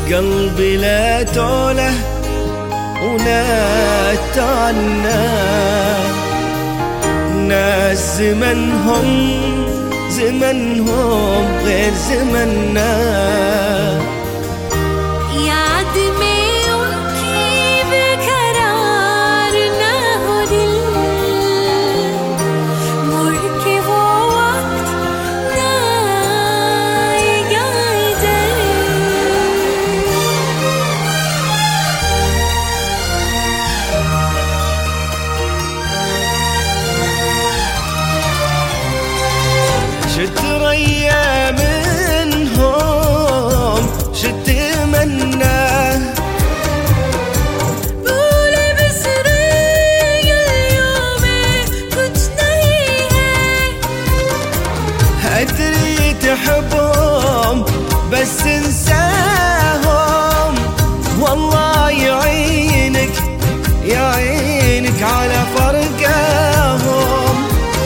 قلبي لا توله ولا تعنى. ناس زمنهم غير زمننا. شتريا منهم شتمنى. قولي بسرية اليوم كنت نهيها. أدري تحبهم بس انساهم. والله يعينك على فرقهم.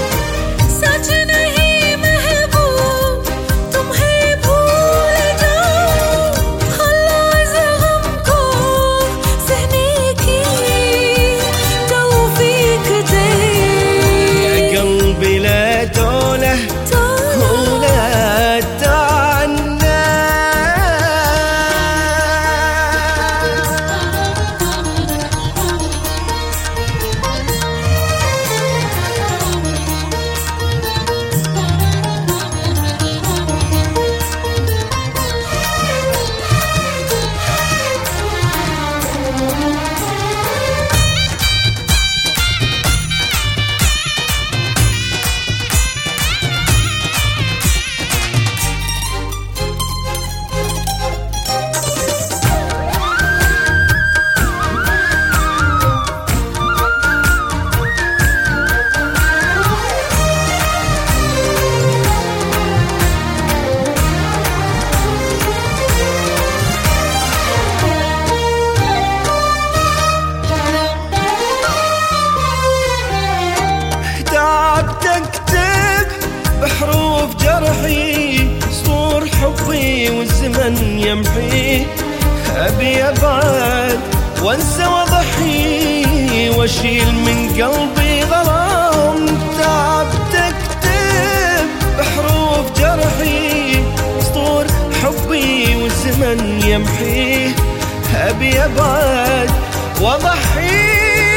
تكتب بحروف جرحي سطور حبي والزمن يمحي. أبي أبعد وانسى وضحي واشيل من قلبي غرام. تعب تكتب بحروف جرحي سطور حبي والزمن يمحي. أبي أبعد وضحي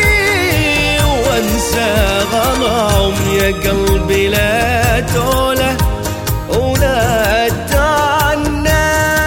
وانسى غرام. يا قلبي لا توله ولا تعنى.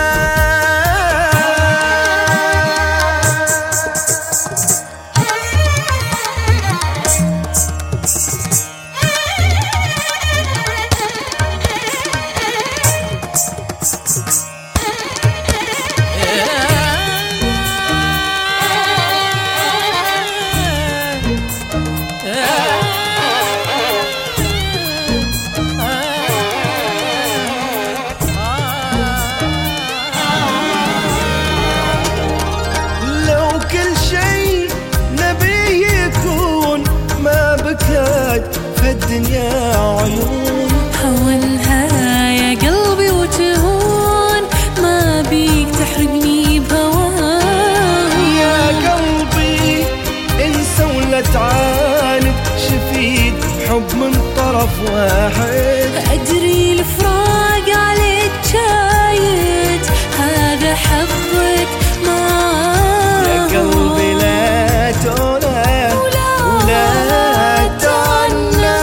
فالدنيا عيون هونها يا قلبي وتهون. ما بيك تحرقني بهواك. يا قلبي انسى ولا تعاند. شفيت حب من طرف واحد. أدري الفراق عليك جايد. هذا حظك معاك. يا قلبي لا توله ولا تعنى.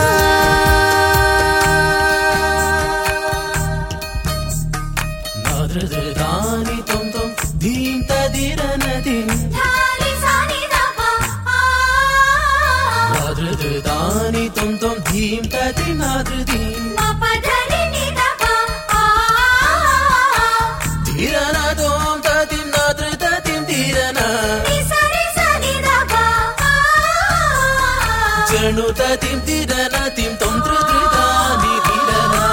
نادرداني تم تم ديم تديرنا ديم. ثاني ثاني دبا. نادرداني تم تم ديم تديم نادردين. ما بدرني دبا. ديرنا دوم تديم نادردين ديرنا. جنو تديم ديرنا ديم تم درداني ديرنا.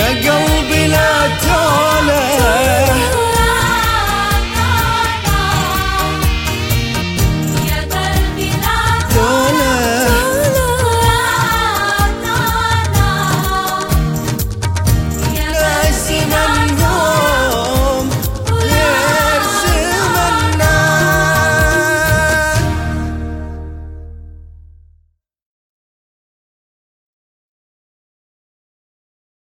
قلبي لا تولى